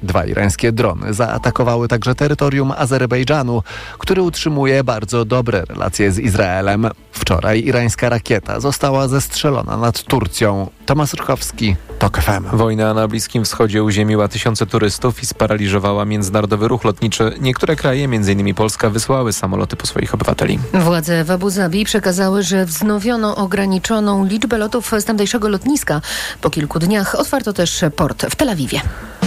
2 irańskie drony zaatakowały także terytorium Azerbejdżanu, który utrzymuje bardzo dobre relacje z Izraelem. Wczoraj irańska rakieta została zestrzelona nad Turcją. Tomasz Rychowski, TOK FM. Wojna na Bliskim Wschodzie uziemiła tysiące turystów i sparaliżowała międzynarodowy ruch lotniczy. Niektóre kraje, m.in. Polska, wysłały samoloty po swoich obywateli. Władze w Abu Zabi przekazały, że wznowiono ograniczoną liczbę lotów z tamtejszego lotniska. Po kilku dniach otwarto też port w Tel Awiwie.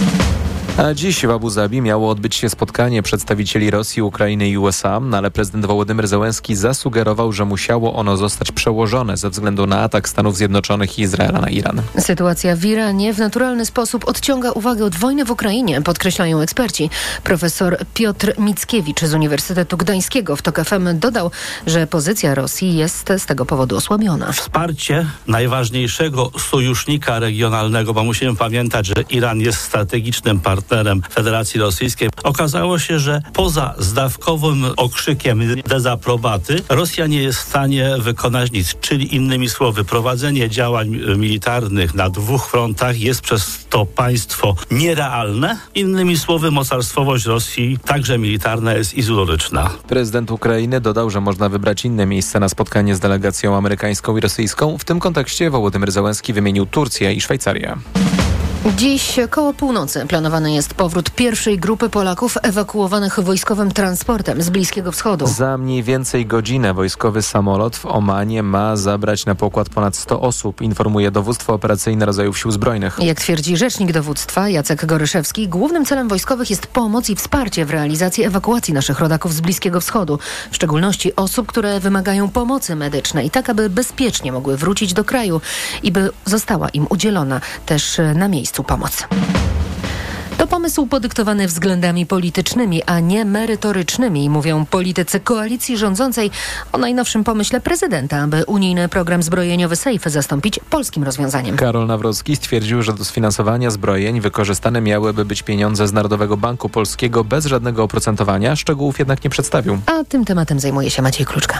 A dziś w Abu Zabi miało odbyć się spotkanie przedstawicieli Rosji, Ukrainy i USA, ale prezydent Wołodymyr Zełenski zasugerował, że musiało ono zostać przełożone ze względu na atak Stanów Zjednoczonych i Izraela na Iran. Sytuacja w Iranie w naturalny sposób odciąga uwagę od wojny w Ukrainie, podkreślają eksperci. Profesor Piotr Mickiewicz z Uniwersytetu Gdańskiego w TOK FM dodał, że pozycja Rosji jest z tego powodu osłabiona. Wsparcie najważniejszego sojusznika regionalnego, bo musimy pamiętać, że Iran jest strategicznym partnerem Federacji Rosyjskiej. Okazało się, że poza zdawkowym okrzykiem dezaprobaty Rosja nie jest w stanie wykonać nic. Czyli innymi słowy, prowadzenie działań militarnych na 2 frontach jest przez to państwo nierealne. Innymi słowy, mocarstwowość Rosji, także militarna, jest iluzoryczna. Prezydent Ukrainy dodał, że można wybrać inne miejsce na spotkanie z delegacją amerykańską i rosyjską. W tym kontekście Wołodymyr Zełenski wymienił Turcję i Szwajcarię. Dziś koło północy planowany jest powrót pierwszej grupy Polaków ewakuowanych wojskowym transportem z Bliskiego Wschodu. Za mniej więcej godzinę wojskowy samolot w Omanie ma zabrać na pokład ponad 100 osób, informuje Dowództwo Operacyjne Rodzajów Sił Zbrojnych. Jak twierdzi rzecznik dowództwa Jacek Goryszewski, głównym celem wojskowych jest pomoc i wsparcie w realizacji ewakuacji naszych rodaków z Bliskiego Wschodu, w szczególności osób, które wymagają pomocy medycznej, tak aby bezpiecznie mogły wrócić do kraju i by została im udzielona też na miejscu pomoc. To pomysł podyktowany względami politycznymi, a nie merytorycznymi, mówią politycy koalicji rządzącej o najnowszym pomyśle prezydenta, aby unijny program zbrojeniowy SAFE zastąpić polskim rozwiązaniem. Karol Nawrocki stwierdził, że do sfinansowania zbrojeń wykorzystane miałyby być pieniądze z Narodowego Banku Polskiego bez żadnego oprocentowania, szczegółów jednak nie przedstawił. A tym tematem zajmuje się Maciej Kluczka.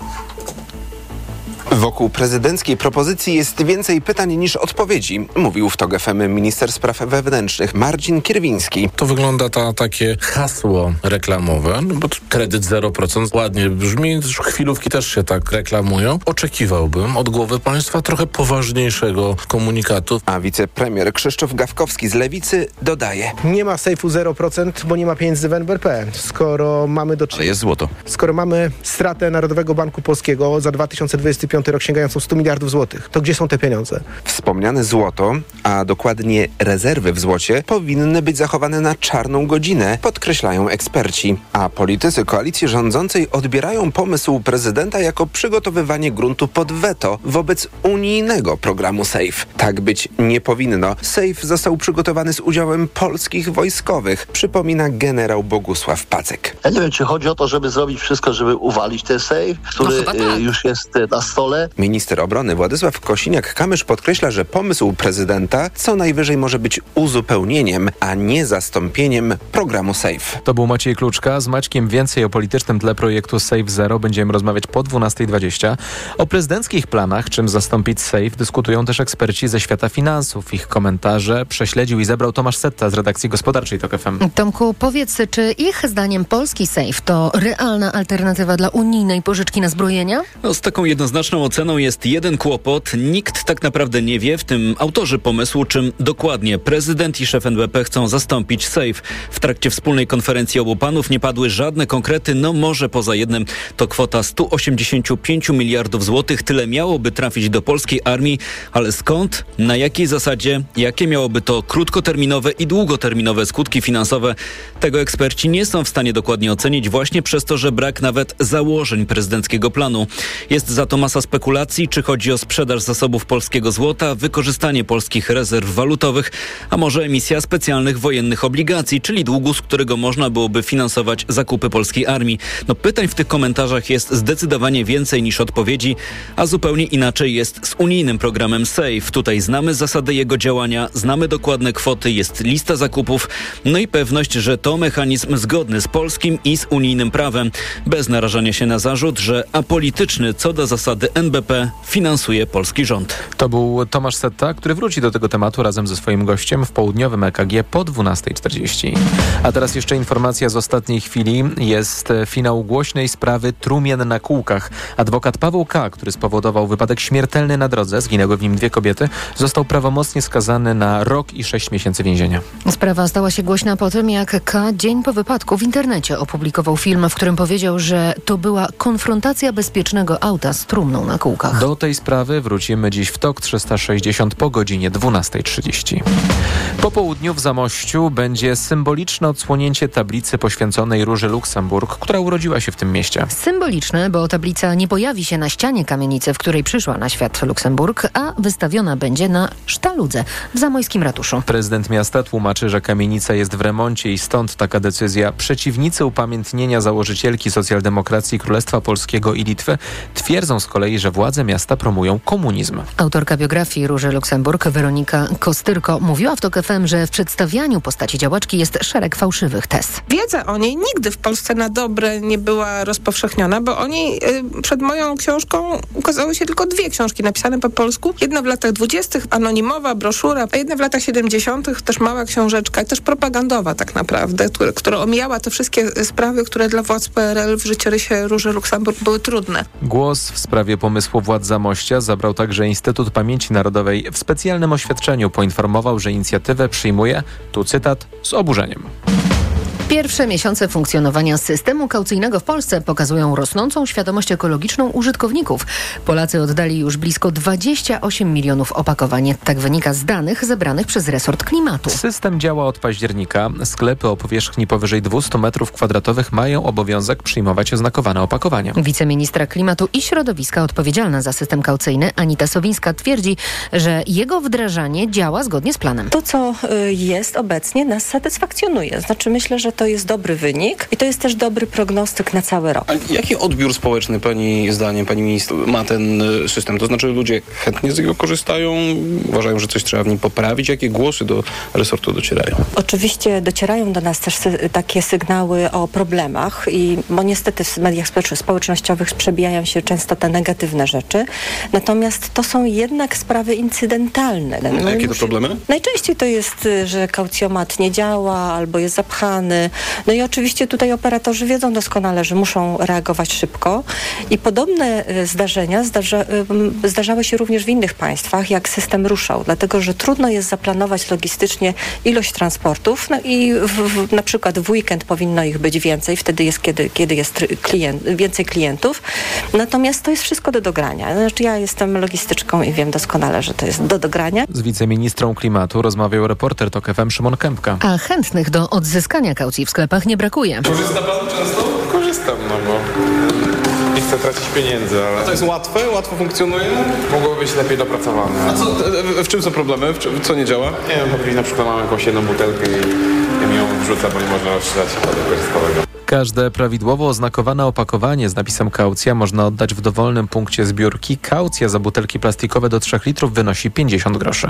Wokół prezydenckiej propozycji jest więcej pytań niż odpowiedzi, mówił w TOK FM minister spraw wewnętrznych Marcin Kierwiński. To wygląda takie hasło reklamowe, bo kredyt 0% ładnie brzmi, chwilówki też się tak reklamują. Oczekiwałbym od głowy państwa trochę poważniejszego komunikatu. A wicepremier Krzysztof Gawkowski z Lewicy dodaje. Nie ma sejfu 0%, bo nie ma pieniędzy w NBP. Skoro mamy Ale jest złoto. Skoro mamy stratę Narodowego Banku Polskiego za 2025 rok sięgającą 100 miliardów złotych, to gdzie są te pieniądze? Wspomniane złoto, a dokładnie rezerwy w złocie, powinny być zachowane na czarną godzinę, podkreślają eksperci. A politycy koalicji rządzącej odbierają pomysł prezydenta jako przygotowywanie gruntu pod weto wobec unijnego programu SAFE. Tak być nie powinno. SAFE został przygotowany z udziałem polskich wojskowych, przypomina generał Bogusław Pacek. Ja nie wiem, czy chodzi o to, żeby zrobić wszystko, żeby uwalić ten SAFE, który już jest na stole. Minister obrony Władysław Kosiniak-Kamysz podkreśla, że pomysł prezydenta co najwyżej może być uzupełnieniem, a nie zastąpieniem programu SAFE. To był Maciej Kluczka. Z Maćkiem więcej o politycznym tle projektu SAFE Zero będziemy rozmawiać po 12:20. O prezydenckich planach, czym zastąpić SAFE, dyskutują też eksperci ze świata finansów. Ich komentarze prześledził i zebrał Tomasz Setta z redakcji gospodarczej TOK FM. Tomku, powiedz, czy ich zdaniem polski SAFE to realna alternatywa dla unijnej pożyczki na zbrojenia? Z taką jednoznaczną oceną jest jeden kłopot. Nikt tak naprawdę nie wie, w tym autorzy pomysłu, czym dokładnie prezydent i szef NBP chcą zastąpić SAFE. W trakcie wspólnej konferencji obu panów nie padły żadne konkrety, może poza jednym. To kwota 185 miliardów złotych. Tyle miałoby trafić do polskiej armii, ale skąd? Na jakiej zasadzie? Jakie miałoby to krótkoterminowe i długoterminowe skutki finansowe? Tego eksperci nie są w stanie dokładnie ocenić właśnie przez to, że brak nawet założeń prezydenckiego planu. Jest za to masa spekulacji, czy chodzi o sprzedaż zasobów polskiego złota, wykorzystanie polskich rezerw walutowych, a może emisja specjalnych wojennych obligacji, czyli długu, z którego można byłoby finansować zakupy polskiej armii. Pytań w tych komentarzach jest zdecydowanie więcej niż odpowiedzi, a zupełnie inaczej jest z unijnym programem SAFE. Tutaj znamy zasady jego działania, znamy dokładne kwoty, jest lista zakupów, i pewność, że to mechanizm zgodny z polskim i z unijnym prawem, bez narażania się na zarzut, że apolityczny co do zasady NBP finansuje polski rząd. To był Tomasz Setta, który wróci do tego tematu razem ze swoim gościem w południowym EKG po 12:40. A teraz jeszcze informacja z ostatniej chwili. Jest finał głośnej sprawy trumien na kółkach. Adwokat Paweł K., który spowodował wypadek śmiertelny na drodze, zginęły w nim 2 kobiety, został prawomocnie skazany na rok i 6 miesięcy więzienia. Sprawa stała się głośna po tym, jak K. dzień po wypadku w internecie opublikował film, w którym powiedział, że to była konfrontacja bezpiecznego auta z trumną na kółkach. Do tej sprawy wrócimy dziś w TOK 360 po godzinie 12:30. Po południu w Zamościu będzie symboliczne odsłonięcie tablicy poświęconej Róży Luksemburg, która urodziła się w tym mieście. Symboliczne, bo tablica nie pojawi się na ścianie kamienicy, w której przyszła na świat Luksemburg, a wystawiona będzie na sztaludze w zamojskim ratuszu. Prezydent miasta tłumaczy, że kamienica jest w remoncie i stąd taka decyzja. Przeciwnicy upamiętnienia założycielki socjaldemokracji Królestwa Polskiego i Litwy twierdzą z kolei, że władze miasta promują komunizm. Autorka biografii Róży Luksemburg, Weronika Kostyrko, mówiła w TOK FM, że w przedstawianiu postaci działaczki jest szereg fałszywych tez. Wiedza o niej nigdy w Polsce na dobre nie była rozpowszechniona, bo o niej przed moją książką ukazały się tylko 2 książki napisane po polsku. Jedna w latach 20., anonimowa broszura, a jedna w latach 70., też mała książeczka, też propagandowa tak naprawdę, która omijała te wszystkie sprawy, które dla władz PRL w życiorysie Róży Luksemburg były trudne. Głos w sprawie pomysłu władz Zamościa zabrał także Instytut Pamięci Narodowej. W specjalnym oświadczeniu poinformował, że inicjatywę przyjmuje, tu cytat, z oburzeniem. Pierwsze miesiące funkcjonowania systemu kaucyjnego w Polsce pokazują rosnącą świadomość ekologiczną użytkowników. Polacy oddali już blisko 28 milionów opakowań. Tak wynika z danych zebranych przez resort klimatu. System działa od października. Sklepy o powierzchni powyżej 200 m2 mają obowiązek przyjmować oznakowane opakowania. Wiceministra klimatu i środowiska odpowiedzialna za system kaucyjny Anita Sowińska twierdzi, że jego wdrażanie działa zgodnie z planem. To, co jest obecnie, nas satysfakcjonuje. Znaczy myślę, że to jest dobry wynik i to jest też dobry prognostyk na cały rok. A jaki odbiór społeczny pani zdaniem, pani minister, ma ten system? To znaczy ludzie chętnie z niego korzystają, uważają, że coś trzeba w nim poprawić? Jakie głosy do resortu docierają? Oczywiście docierają do nas też takie sygnały o problemach bo niestety w mediach społecznościowych przebijają się często te negatywne rzeczy. Natomiast to są jednak sprawy incydentalne. A jakie to problemy? Najczęściej to jest, że kaucjomat nie działa albo jest zapchany. No i oczywiście tutaj operatorzy wiedzą doskonale, że muszą reagować szybko i podobne zdarzenia zdarzały się również w innych państwach, jak system ruszał, dlatego że trudno jest zaplanować logistycznie ilość transportów, no i na przykład w weekend powinno ich być więcej, wtedy jest, kiedy jest więcej klientów, natomiast to jest wszystko do dogrania. Znaczy ja jestem logistyczką i wiem doskonale, że to jest do dogrania. Z wiceministrą klimatu rozmawiał reporter TOK FM Szymon Kępka. A chętnych do odzyskania kaucji w sklepach nie brakuje. Korzysta pan często? Korzystam, bo nie chcę tracić pieniędzy, ale... A to jest łatwe? Łatwo funkcjonuje? Mogłoby być lepiej dopracowane. A w czym są problemy? Co nie działa? Nie wiem, na przykład mam jakąś jedną butelkę i mi ją wrzuca, bo nie można rozstrzelać wykorzystowego. Każde prawidłowo oznakowane opakowanie z napisem kaucja można oddać w dowolnym punkcie zbiórki. Kaucja za butelki plastikowe do 3 litrów wynosi 50 groszy.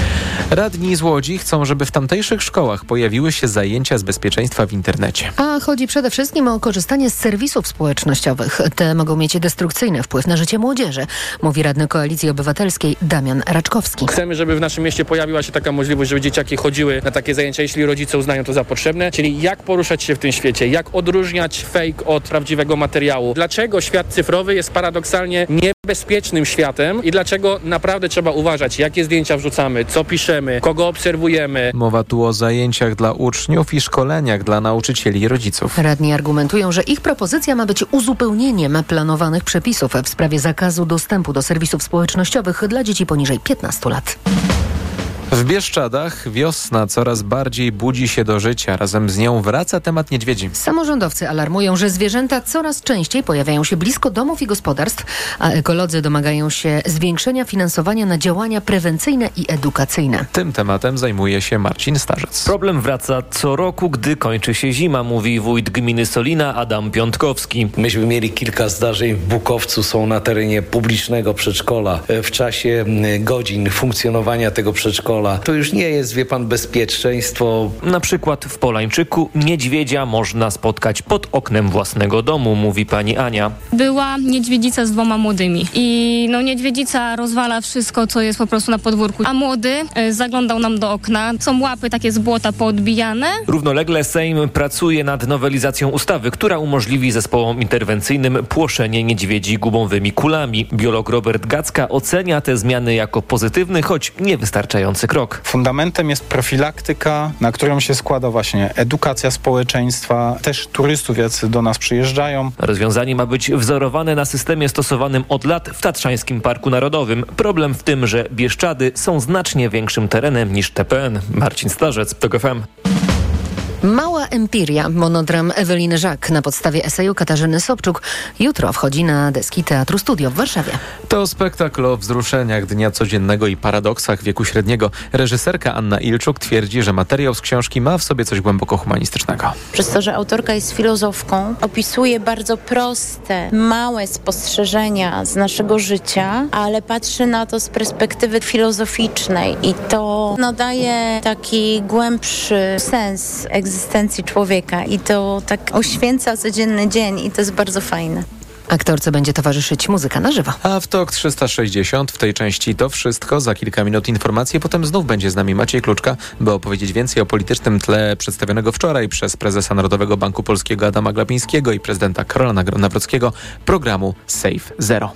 Radni z Łodzi chcą, żeby w tamtejszych szkołach pojawiły się zajęcia z bezpieczeństwa w internecie. A chodzi przede wszystkim o korzystanie z serwisów społecznościowych. Te mogą mieć destrukcyjny wpływ na życie młodzieży, mówi radny Koalicji Obywatelskiej Damian Raczkowski. Chcemy, żeby w naszym mieście pojawiła się taka możliwość, żeby dzieciaki chodziły na takie zajęcia, jeśli rodzice uznają to za potrzebne, czyli jak poruszać się w tym świecie, jak odróżniać fake od prawdziwego materiału. Dlaczego świat cyfrowy jest paradoksalnie niebezpiecznym światem i dlaczego naprawdę trzeba uważać, jakie zdjęcia wrzucamy, co piszemy, kogo obserwujemy. Mowa tu o zajęciach dla uczniów i szkoleniach dla nauczycieli i rodziców. Radni argumentują, że ich propozycja ma być uzupełnieniem planowanych przepisów w sprawie zakazu dostępu do serwisów społecznościowych dla dzieci poniżej 15 lat. W Bieszczadach wiosna coraz bardziej budzi się do życia. Razem z nią wraca temat niedźwiedzi. Samorządowcy alarmują, że zwierzęta coraz częściej pojawiają się blisko domów i gospodarstw, a ekolodzy domagają się zwiększenia finansowania na działania prewencyjne i edukacyjne. Tym tematem zajmuje się Marcin Starzec. Problem wraca co roku, gdy kończy się zima, mówi wójt gminy Solina Adam Piątkowski. Myśmy mieli kilka zdarzeń w Bukowcu, są na terenie publicznego przedszkola. W czasie godzin funkcjonowania tego przedszkola kontrola. To już nie jest, wie pan, bezpieczeństwo. Na przykład w Polańczyku niedźwiedzia można spotkać pod oknem własnego domu, mówi pani Ania. Była niedźwiedzica z 2 młodymi i niedźwiedzica rozwala wszystko, co jest po prostu na podwórku, a młody zaglądał nam do okna. Są łapy takie z błota poodbijane. Równolegle Sejm pracuje nad nowelizacją ustawy, która umożliwi zespołom interwencyjnym płoszenie niedźwiedzi gumowymi kulami. Biolog Robert Gacka ocenia te zmiany jako pozytywny, choć niewystarczający krok. Fundamentem jest profilaktyka, na którą się składa właśnie edukacja społeczeństwa, też turystów, jacy do nas przyjeżdżają. Rozwiązanie ma być wzorowane na systemie stosowanym od lat w Tatrzańskim Parku Narodowym. Problem w tym, że Bieszczady są znacznie większym terenem niż TPN. Marcin Starzec, TOK FM. Mała empiria, monodram Eweliny Żak na podstawie eseju Katarzyny Sobczuk jutro wchodzi na deski Teatru Studio w Warszawie. To spektakl o wzruszeniach dnia codziennego i paradoksach wieku średniego. Reżyserka Anna Ilczuk twierdzi, że materiał z książki ma w sobie coś głęboko humanistycznego. Przez to, że autorka jest filozofką, opisuje bardzo proste, małe spostrzeżenia z naszego życia, ale patrzy na to z perspektywy filozoficznej i to nadaje taki głębszy sens egzystencji człowieka i to tak oświęca codzienny dzień i to jest bardzo fajne. Aktorce będzie towarzyszyć muzyka na żywo. A w TOK 360 w tej części to wszystko. Za kilka minut informacje, potem znów będzie z nami Maciej Kluczka, by opowiedzieć więcej o politycznym tle przedstawionego wczoraj przez prezesa Narodowego Banku Polskiego Adama Glapińskiego i prezydenta Karola Nawrockiego programu Safe Zero.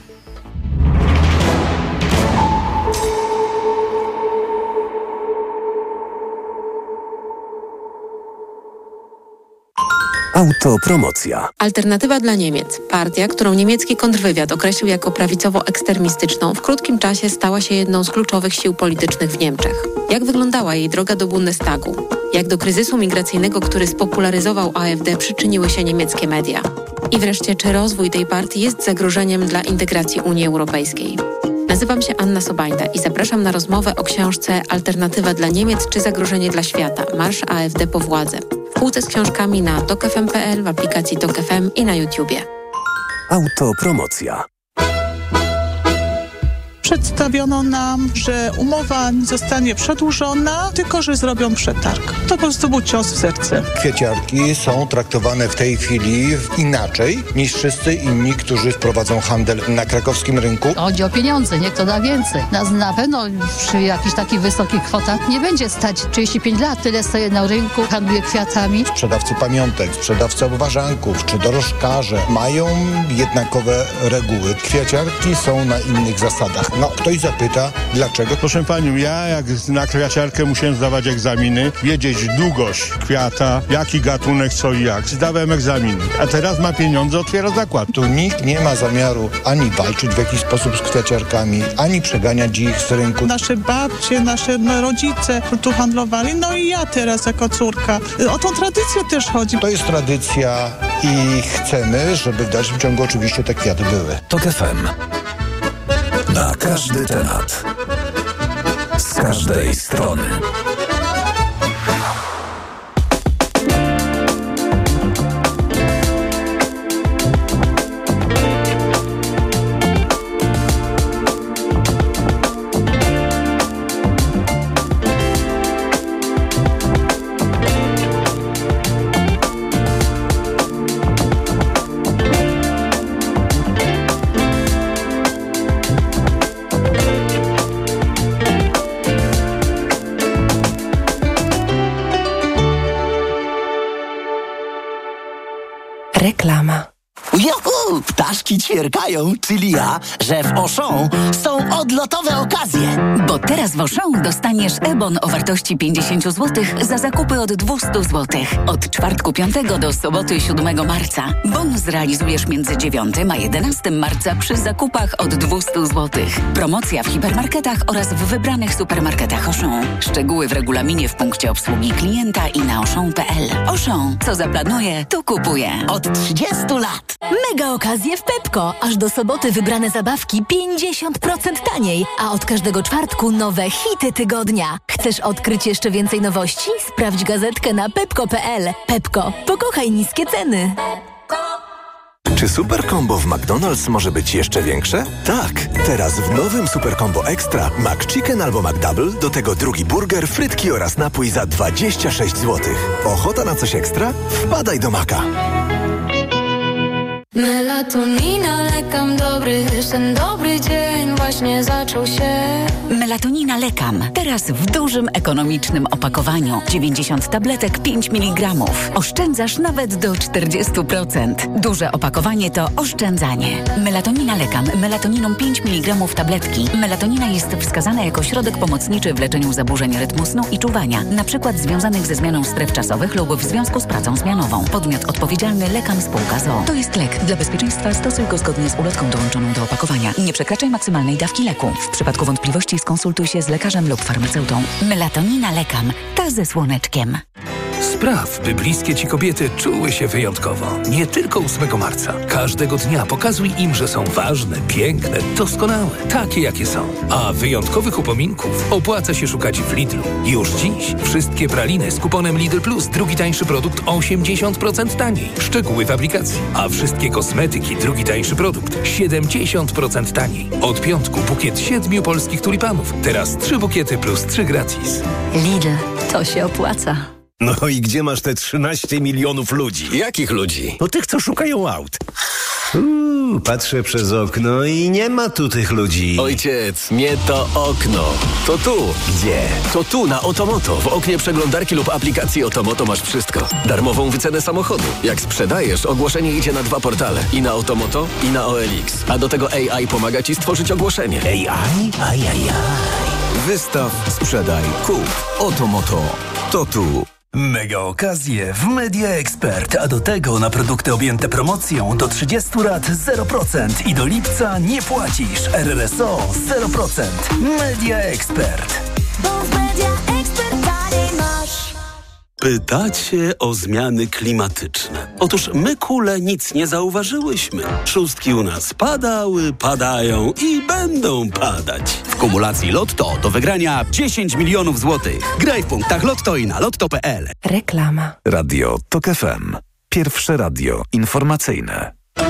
Autopromocja. Alternatywa dla Niemiec. Partia, którą niemiecki kontrwywiad określił jako prawicowo-ekstremistyczną, w krótkim czasie stała się jedną z kluczowych sił politycznych w Niemczech. Jak wyglądała jej droga do Bundestagu? Jak do kryzysu migracyjnego, który spopularyzował AfD, przyczyniły się niemieckie media? I wreszcie, czy rozwój tej partii jest zagrożeniem dla integracji Unii Europejskiej? Nazywam się Anna Sobajda i zapraszam na rozmowę o książce Alternatywa dla Niemiec czy zagrożenie dla świata? Marsz AfD po władzę. W półce z książkami na tokfm.pl, w aplikacji Tok FM i na YouTubie. Autopromocja. Przedstawiono nam, że umowa nie zostanie przedłużona, tylko że zrobią przetarg. To po prostu był cios w serce. Kwieciarki są traktowane w tej chwili inaczej niż wszyscy inni, którzy prowadzą handel na krakowskim rynku. Chodzi o pieniądze, niech to da więcej. Nas na pewno przy jakichś takich wysokich kwotach nie będzie stać. 35 lat tyle stoję na rynku, handluję kwiatami. Sprzedawcy pamiątek, sprzedawcy obwarzanków czy dorożkarze mają jednakowe reguły. Kwieciarki są na innych zasadach. No, ktoś zapyta, dlaczego? Proszę panią, ja jak na kwiaciarkę musiałem zdawać egzaminy, wiedzieć długość kwiata, jaki gatunek, co i jak. Zdawałem egzaminy, a teraz ma pieniądze, otwiera zakład. Tu nikt nie ma zamiaru ani walczyć w jakiś sposób z kwiaciarkami, ani przeganiać ich z rynku. Nasze babcie, nasze rodzice tu handlowali, no i ja teraz jako córka. O tą tradycję też chodzi. To jest tradycja i chcemy, żeby w dalszym ciągu oczywiście te kwiaty były. TOK FM. Na każdy temat. Z każdej strony. Reklama. Juhu! Ptaszki ćwierkają, czyli ja, że w Auchan są odlotowe okazje. Bo teraz w Auchan dostaniesz e-bon o wartości 50 zł za zakupy od 200 zł. Od czwartku 5 do soboty 7 marca. Bon zrealizujesz między 9 a 11 marca przy zakupach od 200 zł. Promocja w hipermarketach oraz w wybranych supermarketach Auchan. Szczegóły w regulaminie w punkcie obsługi klienta i na auchan.pl. Auchan. Co zaplanuje, to kupuje. Od 30 lat. Mega okazje w Pepko. Aż do soboty wybrane zabawki 50% taniej. A od każdego czwartku nowe hity tygodnia. Chcesz odkryć jeszcze więcej nowości? Sprawdź gazetkę na pepko.pl. Pepko. Pokochaj niskie ceny. Czy Super Combo w McDonald's może być jeszcze większe? Tak! Teraz w nowym Super Combo Extra McChicken albo McDouble, do tego drugi burger, frytki oraz napój za 26 zł. Ochota na coś ekstra? Wpadaj do Maka! Melatonina, lekam dobry, ten dobry dzień właśnie zaczął się. Melatonina Lekam. Teraz w dużym, ekonomicznym opakowaniu. 90 tabletek, 5 mg. Oszczędzasz nawet do 40%. Duże opakowanie to oszczędzanie. Melatonina Lekam. Melatoniną 5 mg tabletki. Melatonina jest wskazana jako środek pomocniczy w leczeniu zaburzeń rytmu snu i czuwania, na przykład związanych ze zmianą stref czasowych lub w związku z pracą zmianową. Podmiot odpowiedzialny Lekam Spółka z o.o. To jest lek. Dla bezpieczeństwa stosuj go zgodnie z ulotką dołączoną do opakowania. Nie przekraczaj maksymalnej dawki leku. W przypadku wątpliwości skonsultuj się z lekarzem lub farmaceutą. Melatonina Lekam. Ta ze słoneczkiem. Spraw, by bliskie Ci kobiety czuły się wyjątkowo. Nie tylko 8 marca. Każdego dnia pokazuj im, że są ważne, piękne, doskonałe, takie jakie są. A wyjątkowych upominków opłaca się szukać w Lidlu. Już dziś wszystkie praliny z kuponem Lidl Plus, drugi tańszy produkt 80% taniej. Szczegóły w aplikacji. A wszystkie kosmetyki, drugi tańszy produkt 70% taniej. Od piątku bukiet 7 polskich tulipanów. Teraz 3 bukiety plus 3 gratis. Lidl. To się opłaca. No i gdzie masz te 13 milionów ludzi? Jakich ludzi? No tych, co szukają aut. Patrzę przez okno i nie ma tu tych ludzi. Ojciec, nie to okno. To tu. Gdzie? To tu, na Otomoto. W oknie przeglądarki lub aplikacji Otomoto masz wszystko. Darmową wycenę samochodu. Jak sprzedajesz, ogłoszenie idzie na 2 portale. I na Otomoto, i na OLX. A do tego AI pomaga Ci stworzyć ogłoszenie. AI? Ajajaj. Wystaw, sprzedaj, kup. Otomoto. To tu. Mega okazje w Media Expert, a do tego na produkty objęte promocją do 30 lat 0% i do lipca nie płacisz. RRSO 0%. Media Expert. Bo w Media Expert taniej masz. Pytacie o zmiany klimatyczne. Otóż my, kule, nic nie zauważyłyśmy. Szóstki u nas padały, padają i będą padać. W kumulacji Lotto do wygrania 10 milionów złotych. Graj w punktach Lotto i na lotto.pl. Reklama. Radio TOK FM. Pierwsze radio informacyjne.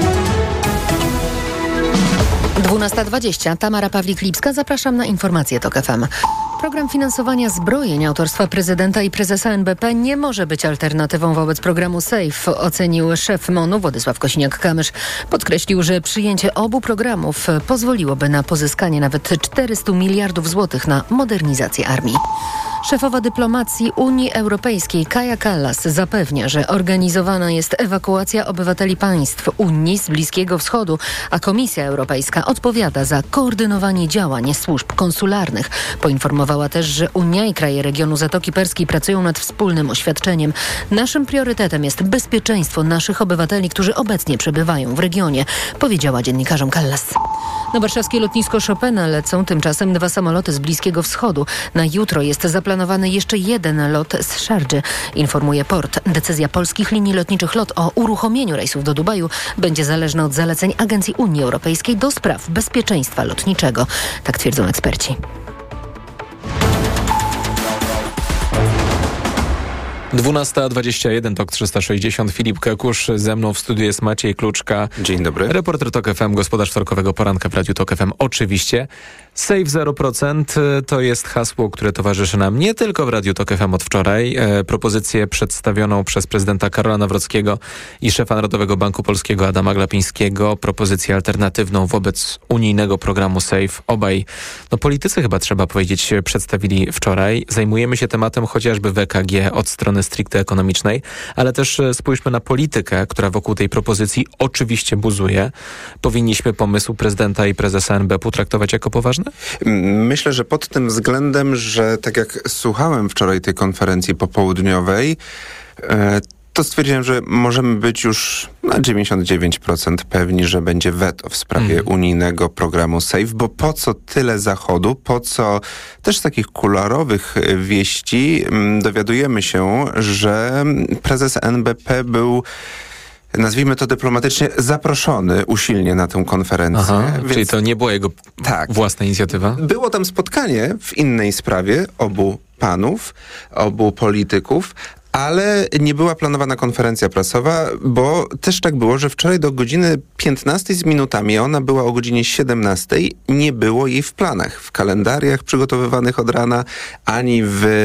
12:20. Tamara Pawlik-Lipska. Zapraszam na informacje TOK FM. Program finansowania zbrojeń autorstwa prezydenta i prezesa NBP nie może być alternatywą wobec programu SAFE, ocenił szef MON-u Władysław Kosiniak-Kamysz. Podkreślił, że przyjęcie obu programów pozwoliłoby na pozyskanie nawet 400 miliardów złotych na modernizację armii. Szefowa dyplomacji Unii Europejskiej Kaja Kallas zapewnia, że organizowana jest ewakuacja obywateli państw Unii z Bliskiego Wschodu, a Komisja Europejska odpowiada za koordynowanie działań służb konsularnych. Poinformowała też, że Unia i kraje regionu Zatoki Perskiej pracują nad wspólnym oświadczeniem. Naszym priorytetem jest bezpieczeństwo naszych obywateli, którzy obecnie przebywają w regionie, powiedziała dziennikarzom Kallas. Na warszawskie lotnisko Chopina lecą tymczasem 2 samoloty z Bliskiego Wschodu. Na jutro jest zaplanowany jeszcze 1 lot z Szardży, informuje port. Decyzja polskich linii lotniczych LOT o uruchomieniu rejsów do Dubaju będzie zależna od zaleceń Agencji Unii Europejskiej do spraw bezpieczeństwa lotniczego. Tak twierdzą eksperci. 12:21, TOK 360. Filip Kekusz, ze mną w studiu jest Maciej Kluczka. Dzień dobry. Reporter TOK FM, gospodarz wtorkowego poranka w Radiu TOK FM. Oczywiście. Save 0% to jest hasło, które towarzyszy nam nie tylko w Radiu TOK FM od wczoraj. Propozycję przedstawioną przez prezydenta Karola Nawrockiego i szefa Narodowego Banku Polskiego Adama Glapińskiego. Propozycję alternatywną wobec unijnego programu Save. Obaj politycy, chyba trzeba powiedzieć, przedstawili wczoraj. Zajmujemy się tematem chociażby w EKG od strony stricte ekonomicznej, ale też spójrzmy na politykę, która wokół tej propozycji oczywiście buzuje. Powinniśmy pomysł prezydenta i prezesa NBP traktować jako poważny? Myślę, że pod tym względem, że tak jak słuchałem wczoraj tej konferencji popołudniowej, to stwierdziłem, że możemy być już na 99% pewni, że będzie weto w sprawie unijnego programu SAFE, bo po co tyle Zachodu, po co też z takich kuluarowych wieści dowiadujemy się, że prezes NBP był, nazwijmy to dyplomatycznie, zaproszony usilnie na tę konferencję. Więc czyli to nie była jego własna inicjatywa? Było tam spotkanie w innej sprawie obu panów, obu polityków, ale nie była planowana konferencja prasowa, bo też tak było, że wczoraj do godziny 15 z minutami, ona była o godzinie 17, nie było jej w planach, w kalendariach przygotowywanych od rana, ani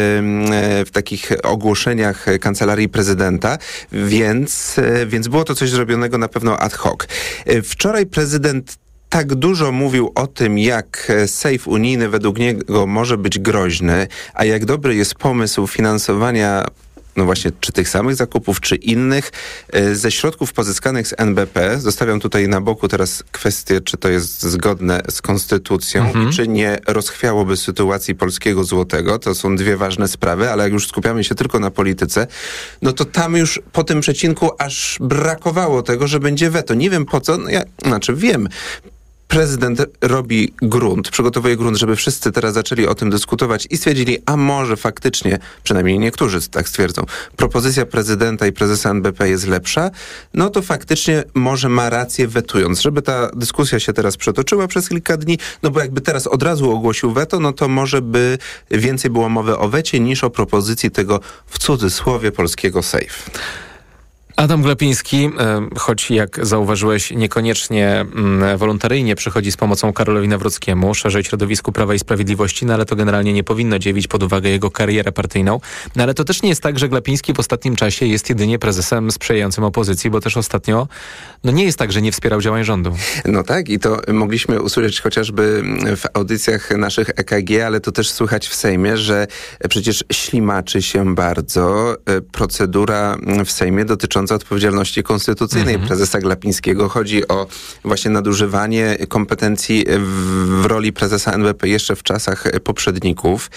w takich ogłoszeniach Kancelarii Prezydenta, więc było to coś zrobionego na pewno ad hoc. Wczoraj prezydent tak dużo mówił o tym, jak sejf unijny według niego może być groźny, a jak dobry jest pomysł finansowania właśnie czy tych samych zakupów, czy innych ze środków pozyskanych z NBP. Zostawiam tutaj na boku teraz kwestię, czy to jest zgodne z konstytucją i czy nie rozchwiałoby sytuacji polskiego złotego. To są dwie ważne sprawy, ale jak już skupiamy się tylko na polityce, no to tam już po tym przecinku aż brakowało tego, że będzie weto. Nie wiem po co, wiem. Prezydent robi grunt, przygotowuje grunt, żeby wszyscy teraz zaczęli o tym dyskutować i stwierdzili, a może faktycznie, przynajmniej niektórzy tak stwierdzą, propozycja prezydenta i prezesa NBP jest lepsza, no to faktycznie może ma rację wetując. Żeby ta dyskusja się teraz przetoczyła przez kilka dni, no bo jakby teraz od razu ogłosił weto, no to może by więcej było mowy o wecie niż o propozycji tego w cudzysłowie polskiego sejf. Adam Glapiński, choć jak zauważyłeś, niekoniecznie wolontaryjnie przychodzi z pomocą Karolowi Nawrockiemu, szerzej środowisku Prawa i Sprawiedliwości, no ale to generalnie nie powinno dziewić pod uwagę jego karierę partyjną. No ale to też nie jest tak, że Glapiński w ostatnim czasie jest jedynie prezesem sprzyjającym opozycji, bo też ostatnio nie jest tak, że nie wspierał działań rządu. No tak, i to mogliśmy usłyszeć chociażby w audycjach naszych EKG, ale to też słychać w Sejmie, że przecież ślimaczy się bardzo procedura w Sejmie dotycząca odpowiedzialności konstytucyjnej prezesa Glapińskiego. Chodzi o właśnie nadużywanie kompetencji w roli prezesa NBP jeszcze w czasach poprzedników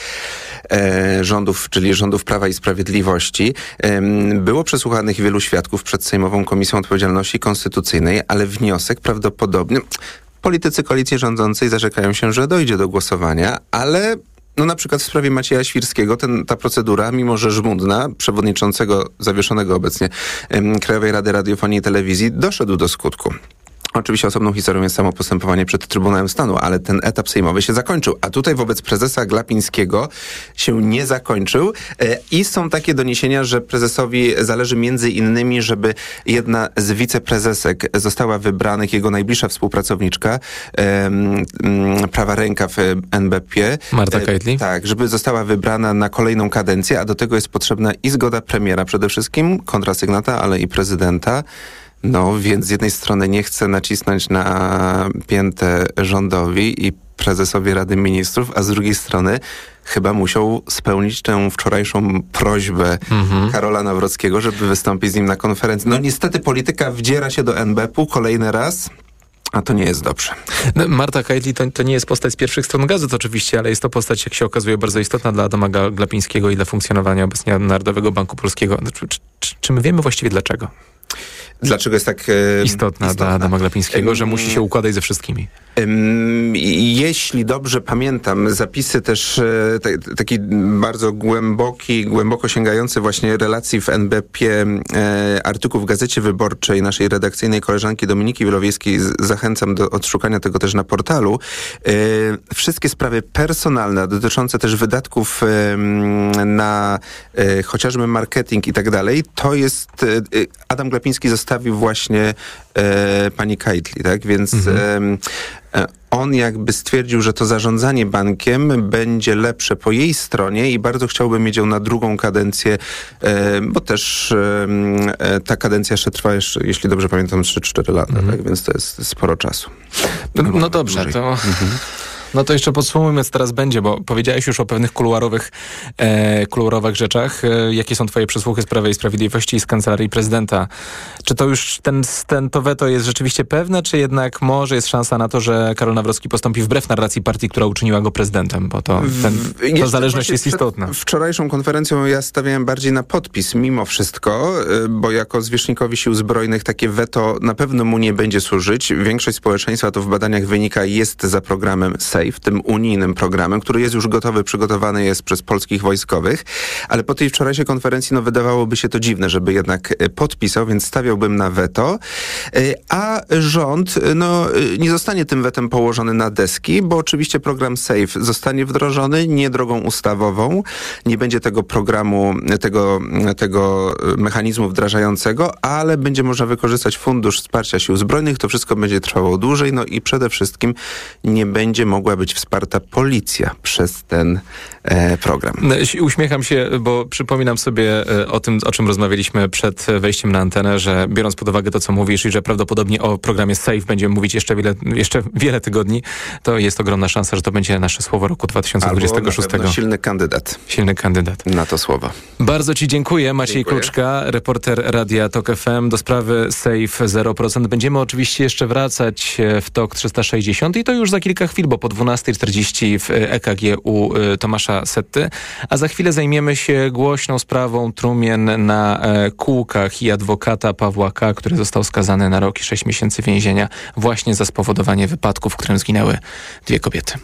rządów, czyli rządów Prawa i Sprawiedliwości. Było przesłuchanych wielu świadków przed Sejmową Komisją Odpowiedzialności Konstytucyjnej, ale wniosek prawdopodobnie politycy koalicji rządzącej zarzekają się, że dojdzie do głosowania, ale na przykład w sprawie Macieja Świrskiego ta procedura, mimo że żmudna, przewodniczącego zawieszonego obecnie Krajowej Rady Radiofonii i Telewizji, doszedł do skutku. Oczywiście osobną historią jest samo postępowanie przed Trybunałem Stanu, ale ten etap sejmowy się zakończył. A tutaj wobec prezesa Glapińskiego się nie zakończył i są takie doniesienia, że prezesowi zależy między innymi, żeby jedna z wiceprezesek została wybrana, jego najbliższa współpracowniczka, prawa ręka w NBP. Marta Kajtli. Tak, żeby została wybrana na kolejną kadencję, a do tego jest potrzebna i zgoda premiera przede wszystkim, kontrasygnata, ale i prezydenta. No, więc z jednej strony nie chce nacisnąć na piętę rządowi i prezesowi Rady Ministrów, a z drugiej strony chyba musiał spełnić tę wczorajszą prośbę Karola Nawrockiego, żeby wystąpić z nim na konferencji. No niestety polityka wdziera się do NBP-u kolejny raz, a to nie jest dobrze. No, Marta Kajtli to nie jest postać z pierwszych stron gazet oczywiście, ale jest to postać, jak się okazuje, bardzo istotna dla Adama Glapińskiego i dla funkcjonowania obecnie Narodowego Banku Polskiego. Czy my wiemy właściwie dlaczego? Dlaczego jest tak istotna dla Adama Glapińskiego, że musi się układać ze wszystkimi? Jeśli dobrze pamiętam, zapisy też taki bardzo głęboko sięgający właśnie relacji w NBP artykuł w Gazecie Wyborczej naszej redakcyjnej koleżanki Dominiki Wilowiejskiej, zachęcam do odszukania tego też na portalu. Wszystkie sprawy personalne dotyczące też wydatków na chociażby marketing i tak dalej, to jest Adam Glapiński zostawił właśnie pani Kajtli, tak? Więc on jakby stwierdził, że to zarządzanie bankiem będzie lepsze po jej stronie i bardzo chciałby mieć ją na drugą kadencję, bo też ta kadencja jeszcze trwa, jeśli dobrze pamiętam, 3-4 lata, tak? Więc to jest sporo czasu. No dobrze, to... No to jeszcze podsumujmy, co teraz będzie, bo powiedziałeś już o pewnych kuluarowych rzeczach. Jakie są twoje przesłuchy z Prawa i Sprawiedliwości i z Kancelarii Prezydenta? Czy to już to weto jest rzeczywiście pewne, czy jednak może jest szansa na to, że Karol Nawrocki postąpi wbrew narracji partii, która uczyniła go prezydentem? Bo ta zależność jest istotna. Wczorajszą konferencją ja stawiałem bardziej na podpis mimo wszystko, bo jako zwierzchnikowi sił zbrojnych takie weto na pewno mu nie będzie służyć. Większość społeczeństwa, to w badaniach wynika, jest za programem SAFE. SAFE, tym unijnym programem, który jest już gotowy, przygotowany jest przez polskich wojskowych, ale po tej wczorajszej konferencji wydawałoby się to dziwne, żeby jednak podpisał, więc stawiałbym na weto, a rząd nie zostanie tym wetem położony na deski, bo oczywiście program SAFE zostanie wdrożony nie drogą ustawową, nie będzie tego programu, tego mechanizmu wdrażającego, ale będzie można wykorzystać Fundusz Wsparcia Sił Zbrojnych, to wszystko będzie trwało dłużej, i przede wszystkim nie będzie mogła być wsparta policja przez ten program. Uśmiecham się, bo przypominam sobie o tym, o czym rozmawialiśmy przed wejściem na antenę, że biorąc pod uwagę to, co mówisz i że prawdopodobnie o programie SAFE będziemy mówić jeszcze wiele tygodni, to jest ogromna szansa, że to będzie nasze słowo roku 2026. Albo silny kandydat. Silny kandydat. Na to słowo. Bardzo Ci dziękuję. Maciej Kluczka, reporter Radia Tok FM. Do sprawy SAFE 0%. Będziemy oczywiście jeszcze wracać w TOK 360 i to już za kilka chwil, bo po 12:40 w EKG u Tomasza Setty. A za chwilę zajmiemy się głośną sprawą trumien na kółkach i adwokata Pawła K., który został skazany na rok i 6 miesięcy więzienia właśnie za spowodowanie wypadku, w którym zginęły 2 kobiety.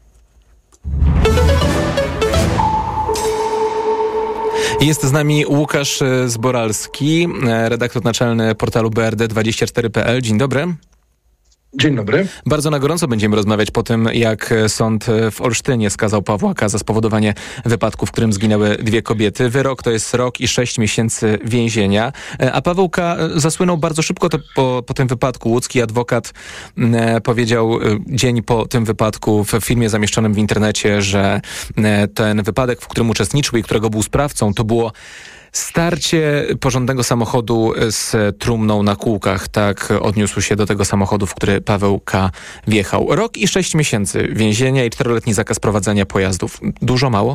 Jest z nami Łukasz Zboralski, redaktor naczelny portalu BRD24.pl. Dzień dobry. Dzień dobry. Bardzo na gorąco będziemy rozmawiać po tym, jak sąd w Olsztynie skazał Pawła K. za spowodowanie wypadku, w którym zginęły 2 kobiety. Wyrok to jest rok i 6 miesięcy więzienia. A Paweł K. zasłynął bardzo szybko po tym wypadku. Łódzki adwokat powiedział dzień po tym wypadku w filmie zamieszczonym w internecie, że ten wypadek, w którym uczestniczył i którego był sprawcą, to było starcie porządnego samochodu z trumną na kółkach. Tak odniósł się do tego samochodu, w który Paweł K. wjechał. Rok i 6 miesięcy więzienia i 4-letni zakaz prowadzenia pojazdów. Dużo, mało?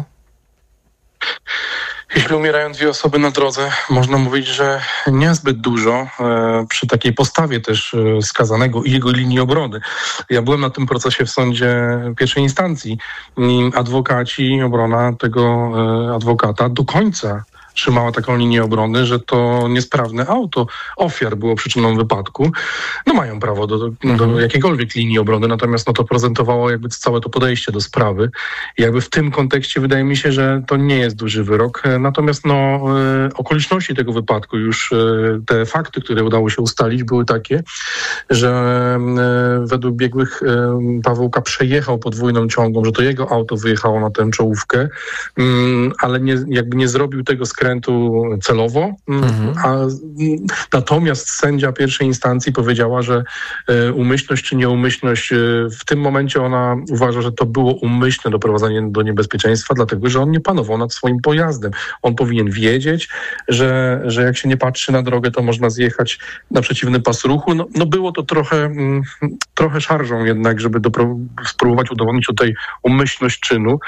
Jeśli umierają 2 osoby na drodze, można mówić, że niezbyt dużo przy takiej postawie też skazanego i jego linii obrony. Ja byłem na tym procesie w sądzie pierwszej instancji i adwokaci, obrona tego adwokata do końca trzymała taką linię obrony, że to niesprawne auto ofiar było przyczyną wypadku. Mają prawo do jakiejkolwiek linii obrony, natomiast to prezentowało jakby całe to podejście do sprawy. I jakby w tym kontekście wydaje mi się, że to nie jest duży wyrok. Natomiast okoliczności tego wypadku, już te fakty, które udało się ustalić, były takie, że według biegłych Pawełka przejechał podwójną ciągłą, że to jego auto wyjechało na tę czołówkę, ale nie zrobił tego skrętu celowo, natomiast sędzia pierwszej instancji powiedziała, że umyślność czy nieumyślność, w tym momencie ona uważa, że to było umyślne doprowadzenie do niebezpieczeństwa, dlatego że on nie panował nad swoim pojazdem. On powinien wiedzieć, że jak się nie patrzy na drogę, to można zjechać na przeciwny pas ruchu. Było to trochę szarżą jednak, żeby spróbować udowodnić tutaj umyślność czynu.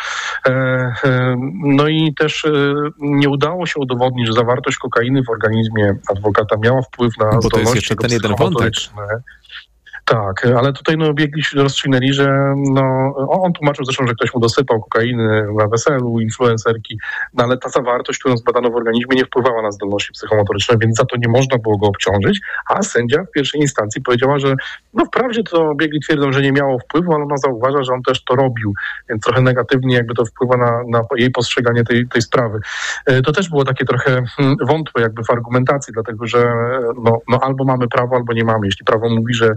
I też nie udało się udowodnić, że zawartość kokainy w organizmie adwokata miała wpływ na zdolności. Bo to jest jeszcze ten jeden wątek. Tak, ale tutaj biegli rozstrzygnęli, że on tłumaczył zresztą, że ktoś mu dosypał kokainy na weselu, influencerki, ale ta zawartość, którą zbadano w organizmie, nie wpływała na zdolności psychomotoryczne, więc za to nie można było go obciążyć, a sędzia w pierwszej instancji powiedziała, że wprawdzie to biegli twierdzą, że nie miało wpływu, ale ona zauważa, że on też to robił, więc trochę negatywnie jakby to wpływa na jej postrzeganie tej sprawy. To też było takie trochę wątłe jakby w argumentacji, dlatego że albo mamy prawo, albo nie mamy. Jeśli prawo mówi, że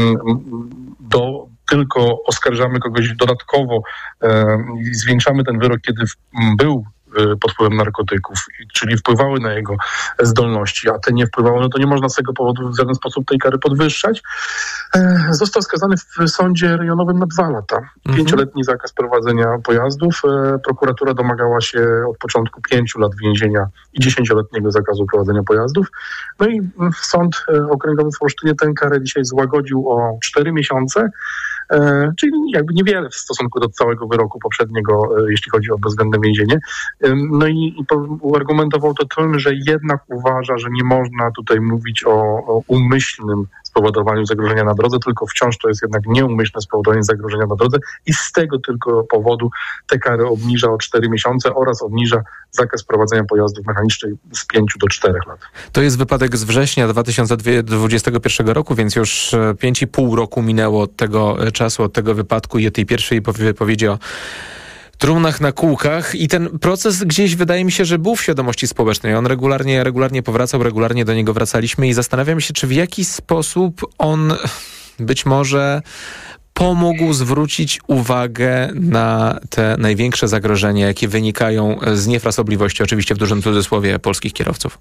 tylko oskarżamy kogoś dodatkowo i zwiększamy ten wyrok, kiedy był pod wpływem narkotyków, czyli wpływały na jego zdolności, a te nie wpływały, to nie można z tego powodu w żaden sposób tej kary podwyższać. Został skazany w sądzie rejonowym na 2 lata. 5-letni zakaz prowadzenia pojazdów. Prokuratura domagała się od początku 5 lat więzienia i 10-letniego zakazu prowadzenia pojazdów. I sąd okręgowy w Olsztynie tę karę dzisiaj złagodził o 4 miesiące. Czyli jakby niewiele w stosunku do całego wyroku poprzedniego, jeśli chodzi o bezwzględne więzienie. I uargumentował to tym, że jednak uważa, że nie można tutaj mówić o umyślnym spowodowaniu zagrożenia na drodze, tylko wciąż to jest jednak nieumyślne spowodowanie zagrożenia na drodze i z tego tylko powodu te kary obniża o 4 miesiące oraz obniża zakaz prowadzenia pojazdów mechanicznych z 5 do 4 lat. To jest wypadek z września 2021 roku, więc już 5,5 roku minęło od tego czasu, od tego wypadku i od tej pierwszej wypowiedzi o trumnach na kółkach i ten proces gdzieś wydaje mi się, że był w świadomości społecznej. On regularnie powracał, regularnie do niego wracaliśmy i zastanawiam się, czy w jakiś sposób on być może pomógł zwrócić uwagę na te największe zagrożenia, jakie wynikają z niefrasobliwości, oczywiście w dużym cudzysłowie, polskich kierowców.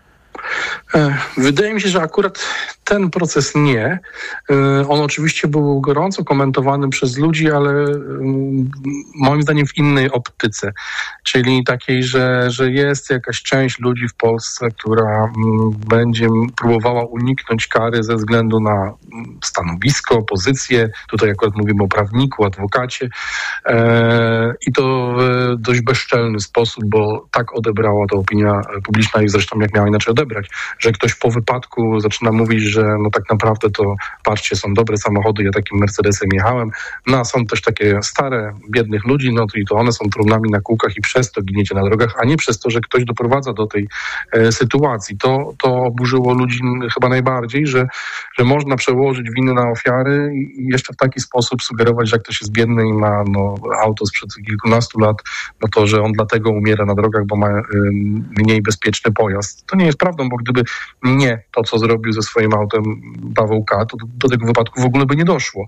Wydaje mi się, że akurat ten proces nie. On oczywiście był gorąco komentowany przez ludzi, ale moim zdaniem w innej optyce. Czyli takiej, że jest jakaś część ludzi w Polsce, która będzie próbowała uniknąć kary ze względu na stanowisko, pozycję. Tutaj akurat mówimy o prawniku, adwokacie. I to w dość bezczelny sposób, bo tak odebrała to opinia publiczna i zresztą jak miała inaczej odebrać, że ktoś po wypadku zaczyna mówić, że no tak naprawdę to patrzcie, są dobre samochody, ja takim Mercedesem jechałem. No a są też takie stare, biednych ludzi, no to i to one są trumnami na kółkach i przez to giniecie na drogach, a nie przez to, że ktoś doprowadza do tej sytuacji. To oburzyło ludzi chyba najbardziej, że można przełożyć winę na ofiary i jeszcze w taki sposób sugerować, że jak ktoś jest biedny i ma auto sprzed kilkunastu lat, no to, że on dlatego umiera na drogach, bo ma mniej bezpieczny pojazd. To nie jest prawdą, bo gdyby nie to, co zrobił ze swoim autem Paweł K., to do tego wypadku w ogóle by nie doszło.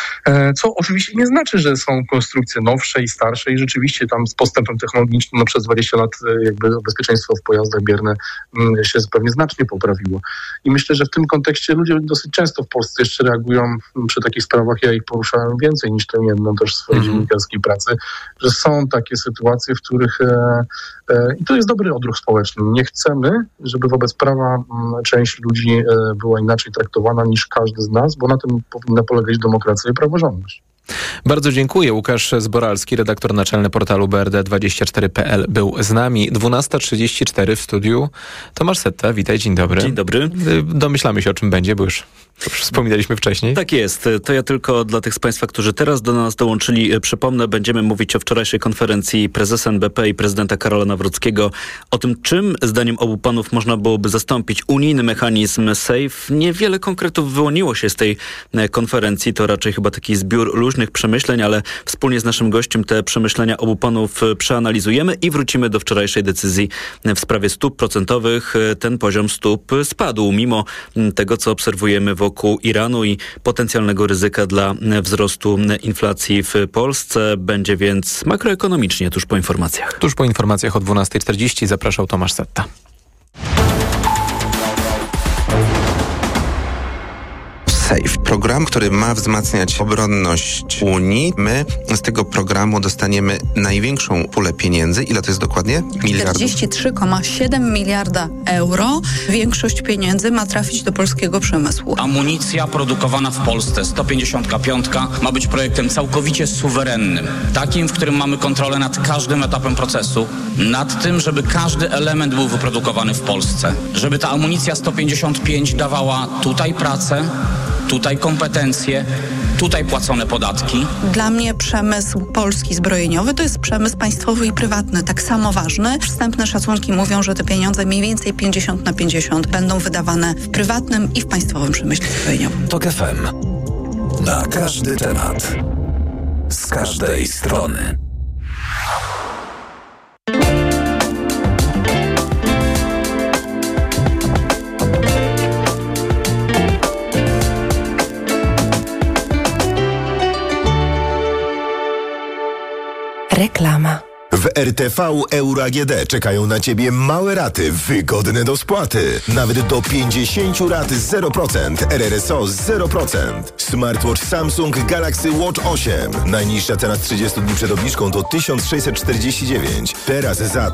Co oczywiście nie znaczy, że są konstrukcje nowsze i starsze i rzeczywiście tam z postępem technologicznym przez 20 lat jakby bezpieczeństwo w pojazdach bierne się pewnie znacznie poprawiło. I myślę, że w tym kontekście ludzie dosyć często w Polsce jeszcze reagują przy takich sprawach, ja ich poruszałem więcej niż tę jedną też w swojej dziennikarskiej pracy, że są takie sytuacje, w których i to jest dobry odruch społeczny. Nie chcemy, żeby wobec prawa część ludzi była inaczej traktowana niż każdy z nas, bo na tym powinna polegać demokracja i praworządność. Bardzo dziękuję. Łukasz Zboralski, redaktor naczelny portalu BRD24.pl był z nami. 12:34 w studiu. Tomasz Setta, witaj, dzień dobry. Dzień dobry. Domyślamy się, o czym będzie, bo już wspominaliśmy wcześniej. Tak jest. To ja tylko dla tych z Państwa, którzy teraz do nas dołączyli, przypomnę, będziemy mówić o wczorajszej konferencji prezesa NBP i prezydenta Karola Nawrockiego, o tym, czym zdaniem obu panów można byłoby zastąpić unijny mechanizm SAFE. Niewiele konkretów wyłoniło się z tej konferencji. To raczej chyba taki zbiór luźnych przemyśleń, ale wspólnie z naszym gościem te przemyślenia obu panów przeanalizujemy i wrócimy do wczorajszej decyzji w sprawie stóp procentowych. Ten poziom stóp spadł, mimo tego, co obserwujemy wokół Iranu i potencjalnego ryzyka dla wzrostu inflacji w Polsce. Będzie więc makroekonomicznie tuż po informacjach. Tuż po informacjach o 12:40 zapraszał Tomasz Setta. SAFE, program, który ma wzmacniać obronność Unii. My z tego programu dostaniemy największą pulę pieniędzy. Ile to jest dokładnie? Miliardów? 43,7 miliarda euro. Większość pieniędzy ma trafić do polskiego przemysłu. Amunicja produkowana w Polsce, 155, ma być projektem całkowicie suwerennym. Takim, w którym mamy kontrolę nad każdym etapem procesu. Nad tym, żeby każdy element był wyprodukowany w Polsce. Żeby ta amunicja 155 dawała tutaj pracę, tutaj kompetencje, tutaj płacone podatki. Dla mnie przemysł polski zbrojeniowy to jest przemysł państwowy i prywatny, tak samo ważny. Wstępne szacunki mówią, że te pieniądze mniej więcej 50/50 będą wydawane w prywatnym i w państwowym przemyśle zbrojeniowym. TOK FM. Na każdy temat. Z każdej strony. Reklama. W RTV Euro AGD czekają na Ciebie małe raty, wygodne do spłaty. Nawet do 50 rat 0%, RRSO 0%. Smartwatch Samsung Galaxy Watch 8. Najniższa cena z 30 dni przed obniżką to 1649. Teraz za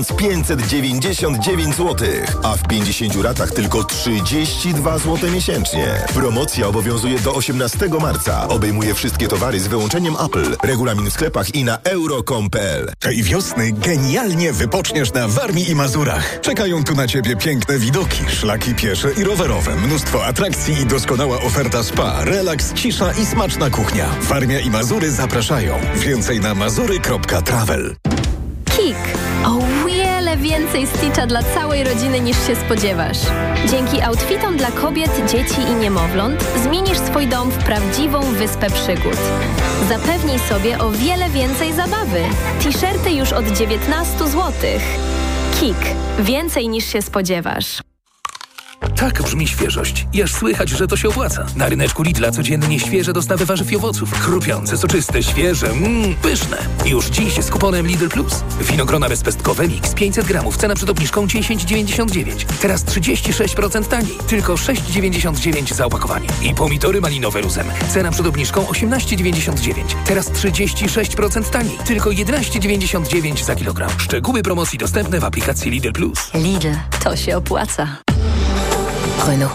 1599 zł. A w 50 ratach tylko 32 zł miesięcznie. Promocja obowiązuje do 18 marca. Obejmuje wszystkie towary z wyłączeniem Apple. Regulamin w sklepach i na euro.com.pl. Tej wiosny genialnie wypoczniesz na Warmii i Mazurach. Czekają tu na Ciebie piękne widoki, szlaki piesze i rowerowe, mnóstwo atrakcji i doskonała oferta spa, relaks, cisza i smaczna kuchnia. Warmia i Mazury zapraszają. Więcej na mazury.travel. KIK. O wiele więcej Stitcha dla całej rodziny niż się spodziewasz. Dzięki outfitom dla kobiet, dzieci i niemowląt zmienisz swój dom w prawdziwą wyspę przygód. Zapewnij sobie o wiele więcej zabawy. T-shirty już od 19 zł. KIK. Więcej niż się spodziewasz. Tak brzmi świeżość. I aż słychać, że to się opłaca. Na ryneczku Lidla codziennie świeże dostawy warzyw i owoców. Chrupiące, soczyste, świeże, pyszne. Już dziś z kuponem Lidl Plus. Winogrona bezpestkowe Mix 500 gramów. Cena przed obniżką 10,99. Teraz 36% taniej. Tylko 6,99 za opakowanie. I pomidory malinowe luzem. Cena przed obniżką 18,99. Teraz 36% taniej. Tylko 11,99 za kilogram. Szczegóły promocji dostępne w aplikacji Lidl Plus. Lidl. To się opłaca. Renault.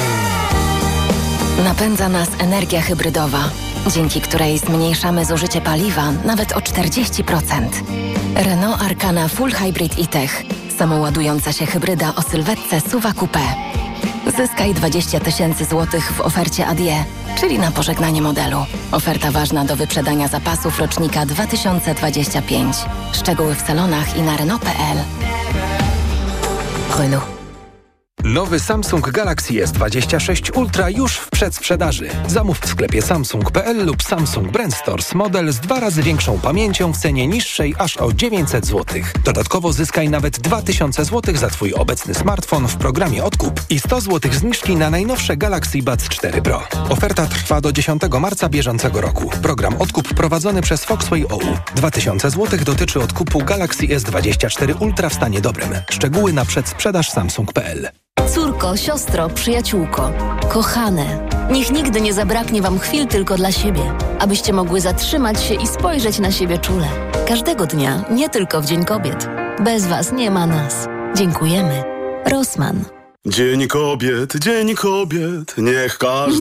Napędza nas energia hybrydowa, dzięki której zmniejszamy zużycie paliwa nawet o 40%. Renault Arkana Full Hybrid e-Tech. Samoładująca się hybryda o sylwetce SUV Coupé. Zyskaj 20 000 złotych w ofercie Adie, czyli na pożegnanie modelu. Oferta ważna do wyprzedania zapasów rocznika 2025. Szczegóły w salonach i na Renault.pl. Renault. Nowy Samsung Galaxy S26 Ultra już w przedsprzedaży. Zamów w sklepie samsung.pl lub Samsung Brand Stores model z 2 razy większą pamięcią w cenie niższej aż o 900 zł. Dodatkowo zyskaj nawet 2000 zł za Twój obecny smartfon w programie Odkup i 100 zł zniżki na najnowsze Galaxy Buds 4 Pro. Oferta trwa do 10 marca bieżącego roku. Program Odkup prowadzony przez Foxway OU. 2000 zł dotyczy odkupu Galaxy S24 Ultra w stanie dobrym. Szczegóły na przedsprzedaż samsung.pl. Córko, siostro, przyjaciółko, kochane, niech nigdy nie zabraknie wam chwil tylko dla siebie, abyście mogły zatrzymać się i spojrzeć na siebie czule. Każdego dnia, nie tylko w Dzień Kobiet. Bez was nie ma nas. Dziękujemy. Rossmann. Dzień kobiet, niech każdy